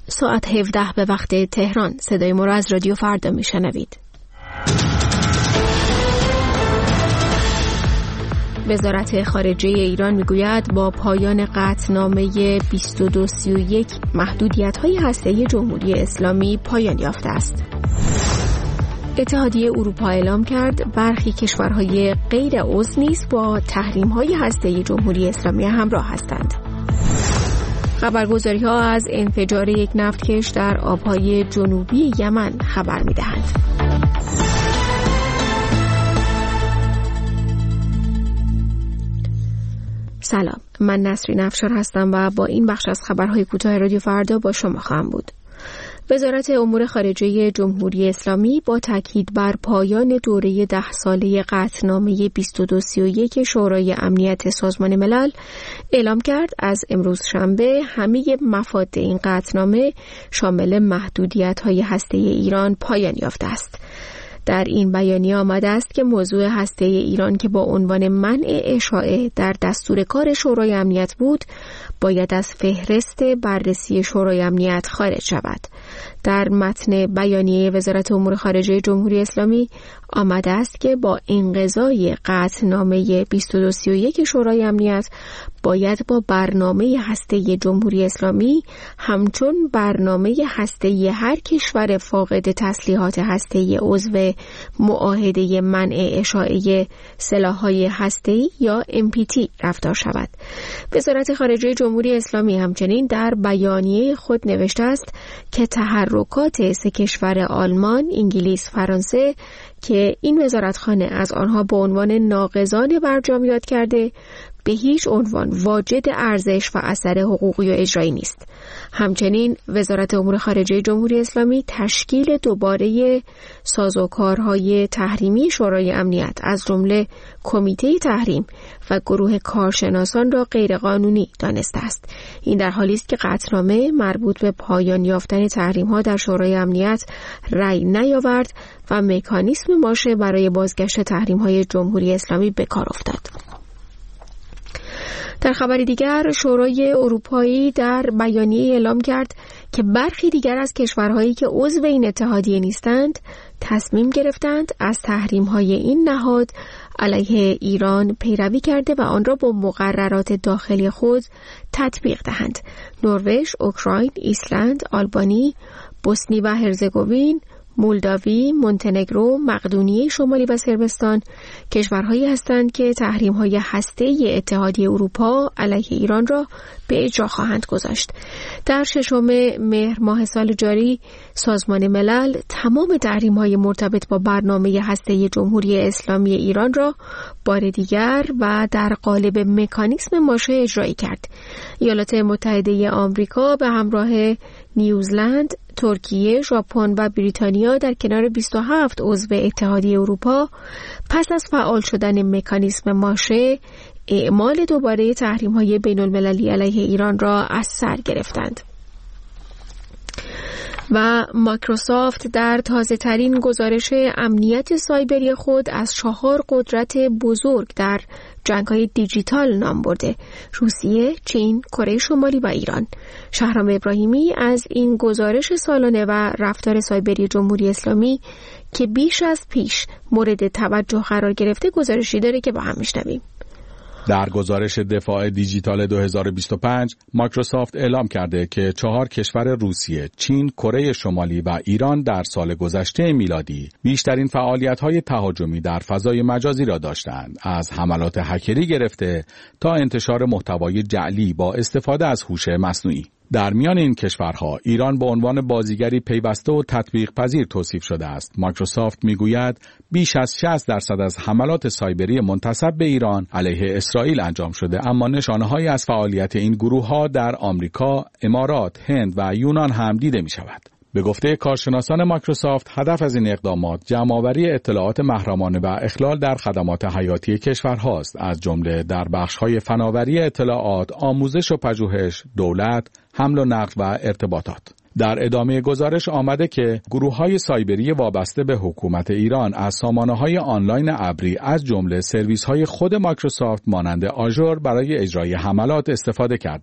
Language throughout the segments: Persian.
ساعت 17 به وقت تهران. صدای ما را از رادیو فردا میشنوید. وزارت خارجه ایران میگوید با پایان قطعنامه 2231 محدودیت‌های هسته‌ای جمهوری اسلامی پایان یافته است. اتحادیه اروپا اعلام کرد برخی کشورهای غیر عضو نیز با تحریم‌های هسته‌ای جمهوری اسلامی همراه هستند. خبرگزاری‌ها از انفجار یک نفتکش در آبهای جنوبی یمن خبر می‌دهند. سلام، من نسرین افشار هستم و با این بخش از خبرهای کوتاه رادیو فردا با شما خواهم بود. وزارت امور خارجه جمهوری اسلامی با تاکید بر پایان دوره 10 ساله قطعنامه 2231 شورای امنیت سازمان ملل اعلام کرد از امروز شنبه همه مفاد این قطعنامه شامل محدودیت‌های هسته‌ای ایران پایان یافته است. در این بیانیه آمده است که موضوع هسته‌ای ایران که با عنوان منع اشاعه در دستور کار شورای امنیت بود باید از فهرست بررسی شورای امنیت خارج شود. در متن بیانیه وزارت امور خارجه جمهوری اسلامی آمده است که با انقضای قطعنامه 2231 شورای امنیت باید با برنامه هسته‌ای جمهوری اسلامی همچون برنامه هسته‌ای هر کشور فاقد تسلیحات هسته‌ای عضو معاهده منع اشاعه سلاح‌های هسته‌ای یا NPT رفتار شود. وزارت خارجه جمهوری اسلامی همچنین در بیانیه خود نوشته است که تحرکات سه کشور آلمان، انگلیس، فرانسه که این وزارتخانه از آنها به عنوان ناقضان برجام یاد کرده به هیچ عنوان واجد ارزش و اثر حقوقی و اجرایی نیست. همچنین وزارت امور خارجه جمهوری اسلامی تشکیل دوباره سازوکارهای تحریمی شورای امنیت از جمله کمیته تحریم و گروه کارشناسان را غیرقانونی دانسته است. این در حالی است که قطعنامه مربوط به پایان یافتن تحریم‌ها در شورای امنیت رأی نیاورد و مکانیسم ماشه برای بازگشت تحریم‌های جمهوری اسلامی به کار افتاد. در خبری دیگر، شورای اروپایی در بیانیه اعلام کرد که برخی دیگر از کشورهایی که عضو این اتحادیه نیستند تصمیم گرفتند از تحریم‌های این نهاد علیه ایران پیروی کرده و آن را با مقررات داخلی خود تطبیق دهند. نروژ، اوکراین، ایسلند، آلبانی، بوسنی و هرزگوین، مولداوی، مونتنگرو، مقدونیه شمالی و صربستان کشورهایی هستند که تحریم‌های هسته‌ای اتحادیه اروپا علیه ایران را به اجرا خواهند گذاشت. در 6 مهر ماه سال جاری سازمان ملل تمام تحریم‌های مرتبط با برنامه هسته‌ای جمهوری اسلامی ایران را بار دیگر و در قالب مکانیسم ماشه اجرایی کرد. ایالات متحده آمریکا به همراه نیوزلند، ترکیه، ژاپن و بریتانیا در کنار 27 عضو اتحادیه اروپا پس از فعال شدن مکانیسم ماشه اعمال دوباره تحریم‌های بین‌المللی علیه ایران را از سر گرفتند. و مایکروسافت در تازه‌ترین گزارش امنیت سایبری خود از 4 قدرت بزرگ در جنگ‌های دیجیتال نام برده: روسیه، چین، کره شمالی و ایران. شهرام ابراهیمی از این گزارش سالانه و رفتار سایبری جمهوری اسلامی که بیش از پیش مورد توجه قرار گرفته گزارشی داره که با هم میشنویم. در گزارش دفاع دیجیتال 2025 مایکروسافت اعلام کرده که 4 کشور روسیه، چین، کره شمالی و ایران در سال گذشته میلادی بیشترین فعالیت‌های تهاجمی در فضای مجازی را داشتند، از حملات هکری گرفته تا انتشار محتوای جعلی با استفاده از هوش مصنوعی. در میان این کشورها ایران به عنوان بازیگری پیوسته و تطبیق پذیر توصیف شده است. مایکروسافت میگوید بیش از 60% از حملات سایبری منتسب به ایران علیه اسرائیل انجام شده، اما نشانه‌هایی از فعالیت این گروه‌ها در آمریکا، امارات، هند و یونان هم دیده می‌شود. به گفته کارشناسان مایکروسافت، هدف از این اقدامات جمع‌آوری اطلاعات محرمانه و اخلال در خدمات حیاتی کشورهاست، از جمله در بخش‌های فناوری اطلاعات، آموزش و پژوهش، دولت، حمل و نقل و ارتباطات. در ادامه گزارش آمده که گروه‌های سایبری وابسته به حکومت ایران از سامانه‌های آنلاین ابری از جمله سرویس‌های خود مایکروسافت مانند آژور برای اجرای حملات استفاده کردند.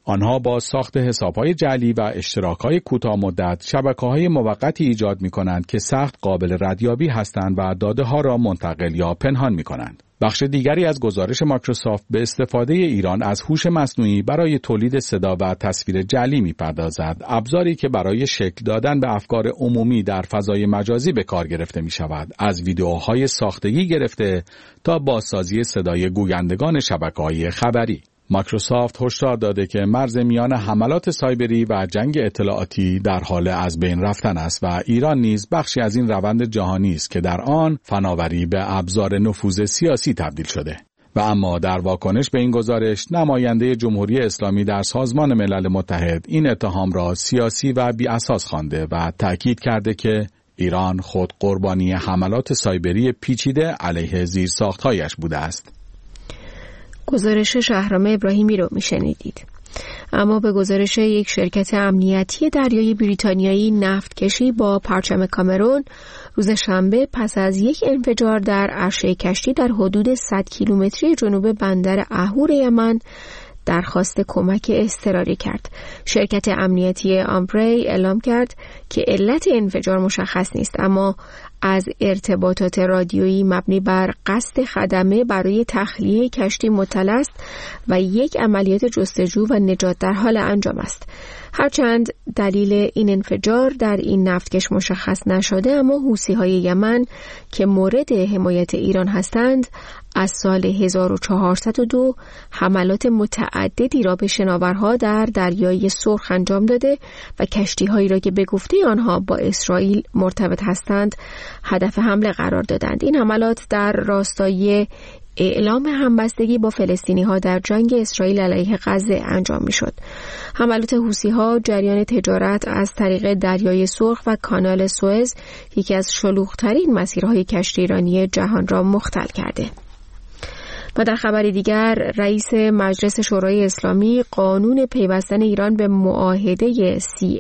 آنها با ساخت حساب‌های جعلی و اشتراک‌های کوتاه‌مدت شبکه‌های موقتی ایجاد می‌کنند که سخت قابل ردیابی هستند و داده‌ها را منتقل یا پنهان می‌کنند. بخش دیگری از گزارش مایکروسافت به استفاده ایران از هوش مصنوعی برای تولید صدا و تصویر جعلی می‌پردازد، ابزاری که برای شکل دادن به افکار عمومی در فضای مجازی به کار گرفته می‌شود، از ویدیوهای ساختگی گرفته تا بازسازی صدای گویندگان شبکه‌های خبری. مایکروسافت هشدار داده که مرز میان حملات سایبری و جنگ اطلاعاتی در حال از بین رفتن است و ایران نیز بخشی از این روند جهانی است که در آن فناوری به ابزار نفوذ سیاسی تبدیل شده. و اما در واکنش به این گزارش، نماینده جمهوری اسلامی در سازمان ملل متحد این اتهام را سیاسی و بی اساس خوانده و تأکید کرده که ایران خود قربانی حملات سایبری پیچیده علیه زیرساخت‌هایش بوده است. گزارش شهرام ابراهیمی رو میشنیدید. اما به گزارش یک شرکت امنیتی دریایی بریتانیایی، نفتکشی با پرچم کامرون روز شنبه پس از یک انفجار در عرشه کشتی در حدود 100 کیلومتری جنوب بندر اهور یمن درخواست کمک اضطراری کرد. شرکت امنیتی آمبری اعلام کرد که علت انفجار مشخص نیست، اما از ارتباطات رادیویی مبنی بر قصد خدمه برای تخلیه کشتی مطلع است و یک عملیات جستجو و نجات در حال انجام است. هرچند دلیل این انفجار در این نفتکش مشخص نشده، اما حوثی‌های یمن که مورد حمایت ایران هستند از سال 1402 حملات متعددی را به شناورها در دریای سرخ انجام داده و کشتی‌هایی را که به گفته آنها با اسرائیل مرتبط هستند هدف حمله قرار دادند. این حملات در راستای اعلام همبستگی با فلسطینی‌ها در جنگ اسرائیل علیه غزه انجام می‌شد. حملات حوثی‌ها جریان تجارت از طریق دریای سرخ و کانال سوئز، یکی از شلوغ‌ترین مسیرهای کشتی ایرانی جهان را مختل کرده. و در خبری دیگر، رئیس مجلس شورای اسلامی قانون پیوستن ایران به معاهده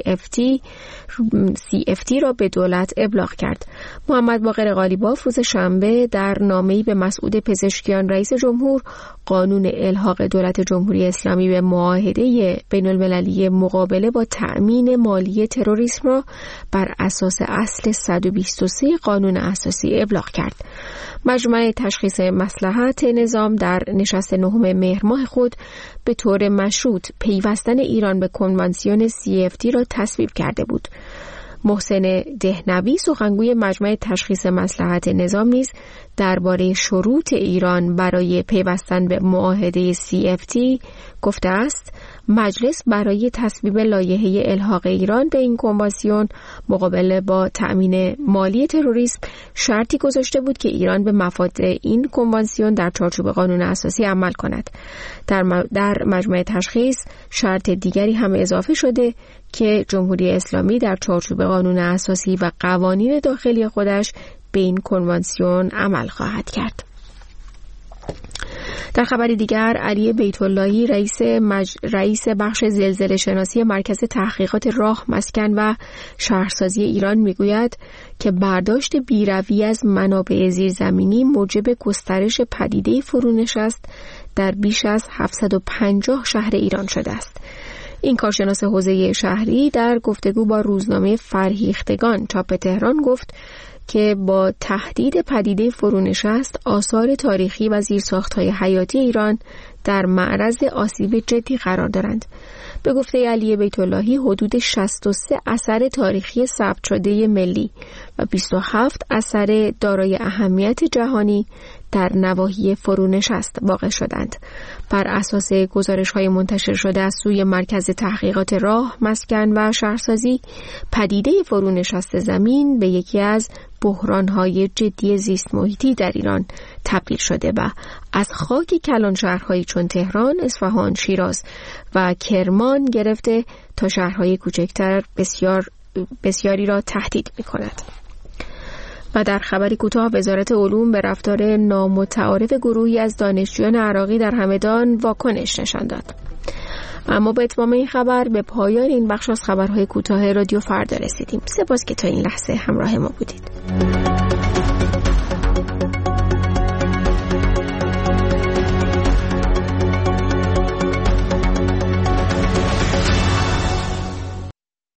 CFT را به دولت ابلاغ کرد. محمد باقر قالیباف روز شنبه در نامه‌ای به مسعود پزشکیان رئیس جمهور قانون الحاق دولت جمهوری اسلامی به معاهده بین‌المللی مقابله با تأمین مالی تروریسم را بر اساس اصل 123 قانون اساسی ابلاغ کرد. مجمع تشخیص مصلحت نظام در نشست 9 مهر ماه خود به طور مشروط پیوستن ایران به کنوانسیون CFT را تصویب کرده بود. محسن دهنوی سخنگوی مجمع تشخیص مصلحت نظام نیز درباره شروط ایران برای پیوستن به معاهده CFT گفته است مجلس برای تصویب لایحه الحاق ایران به این کنوانسیون مقابله با تأمین مالی تروریسم شرطی گذاشته بود که ایران به مفاد این کنوانسیون در چارچوب قانون اساسی عمل کند. در مجمع تشخیص شرط دیگری هم اضافه شده که جمهوری اسلامی در چارچوب قانون اساسی و قوانین داخلی خودش به این کنوانسیون عمل خواهد کرد. در خبری دیگر، علی بیت اللهی رئیس بخش زلزله شناسی مرکز تحقیقات راه، مسکن و شهرسازی ایران میگوید که برداشت بیروی از منابع زیرزمینی موجب گسترش پدیده فرونشست در بیش از 750 شهر ایران شده است. این کارشناس حوزه شهری در گفتگو با روزنامه فرهیختگان چاپ تهران گفت که با تهدید پدیده فرونشست آثار تاریخی و زیرساخت‌های حیاتی ایران در معرض آسیب جدی قرار دارند. به گفته علی بیت اللهی حدود 63 اثر تاریخی ثبت شده ملی و 27 اثر دارای اهمیت جهانی در نواحی فرونشست واقع شدند. بر اساس گزارش‌های منتشر شده از سوی مرکز تحقیقات راه، مسکن و شهرسازی، پدیده فرونشست زمین به یکی از بحران‌های جدی زیست محیطی در ایران تبدیل شده و از خاک کلان شهرهایی چون تهران، اصفهان، شیراز و کرمان گرفته تا شهرهای کوچکتر بسیاری را تهدید می‌کند. و در خبری کوتاه، وزارت علوم به رفتار نامتعارف گروهی از دانشجویان عراقی در همدان واکنش نشان داد. اما به اتمام این خبر به پایان این بخش از خبرهای کوتاه رادیو فردا رسیدیم. سپاس که تا این لحظه همراه ما بودید.